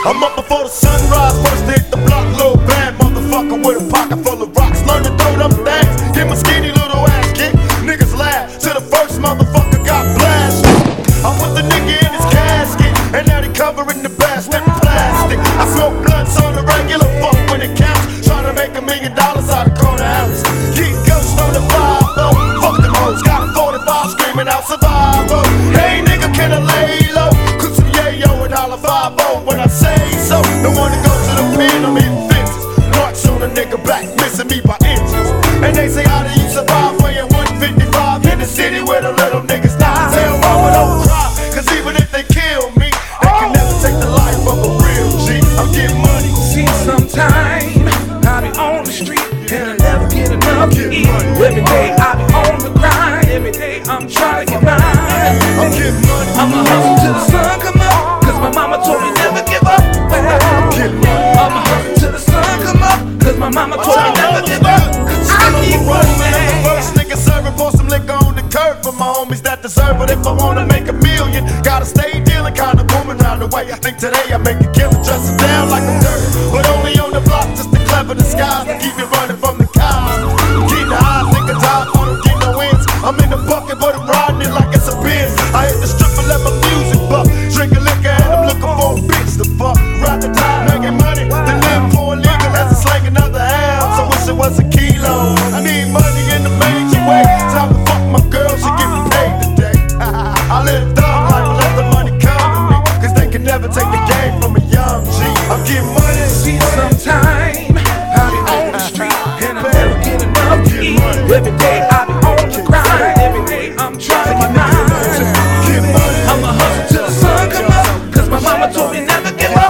I'm up before the sunrise, first to hit the block, little bad motherfucker with a pocket full of rocks. Learn to throw them things, get my skinny little ass kicked. Niggas laugh till the first motherfucker got blasted. I put the nigga in his casket, and now they covering the bastard in plastic. I smoke blunts on the regular, fuck when it counts. Trying to make $1 million out of quarter ounce. Keep ghosts on the 5-0, fuck them hoes. Got a 45 screaming out survival. Hey nigga, can I lay low? Cook some yayo and holla 5-0 when I say so. No one to go to the pen, I'm hitting fences. Marks on a nigga back, missing me by inches. And they say, how do you survive weighing 155 in the city where the little niggas die? Tell mama don't cry, cause even if they kill me, they can never take the life of a real G. I'm getting money. See, sometime I be on the street and I never get enough to eat. Every day I be on the grind, every day I'm trying to get mine. I'm getting money. I'ma hustle till the sun come up, cause my mama told me never give up. I'm getting money. I'ma hustle till the sun come up, cause my mama told me never give up. Cause I keep running. The first nigga serving, pour some liquor on the curb for my homies that deserve it. If I wanna make $1 million, gotta stay dealing, kinda booming round the way. I think today I make a killer, dressing down like a dirt, but only on the block just to clever disguise to keep me running from the cows. Keep the highs, nigga die, I don't get no wins. I'm in the bucket, but I'm riding it like it's a Benz. I hit the strip and let my music buck, drinking liquor and I'm looking for a bitch to fuck. Ride the time, making money, then live for illegal as a slang another half. I wish it was a kilo. I need money in a major way. Time to fuck my girl, she getting paid today. I live dumb like let the money come to me, cause they can never take the game from a young G. I'm getting money. See, sometime I be on the street and I never get enough to eat. Every day I be on the grind, every day I'm trying to get mine. I'ma hustle till the sun come up, cause my mama told me never give up.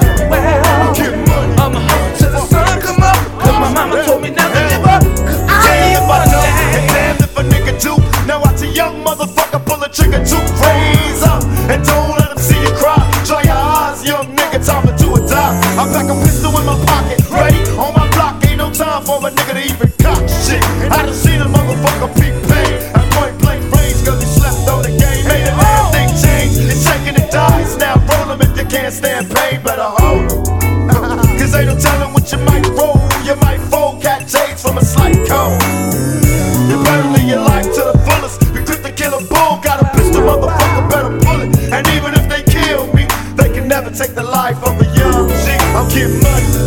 I'ma hustle till the sun come up, cause my mama told me never give up. Cause I ain't money. Damn if a nigga do. Now watch a young motherfucker pull a trigger to raise up, and don't let him see you cry. Dry your eyes, young nigga, time to do or die. I pack a pistol in my pocket, ready on my block. Ain't no time for a nigga to even cock shit. I done seen a motherfucker peep pain at point blank range, cause he slept on the game. Made a damn thing change. It's shaking the dice. Now roll 'em if you can't stand pain, better hold 'em. Cause ain't no telling what you might roll. You might fold cat shades from a slight cone. You better live your life to the fullest. We quit to kill a bull, got a pistol, motherfucker, better pull it. And even if they kill me, they can never take the life of a young G. I'm getting money.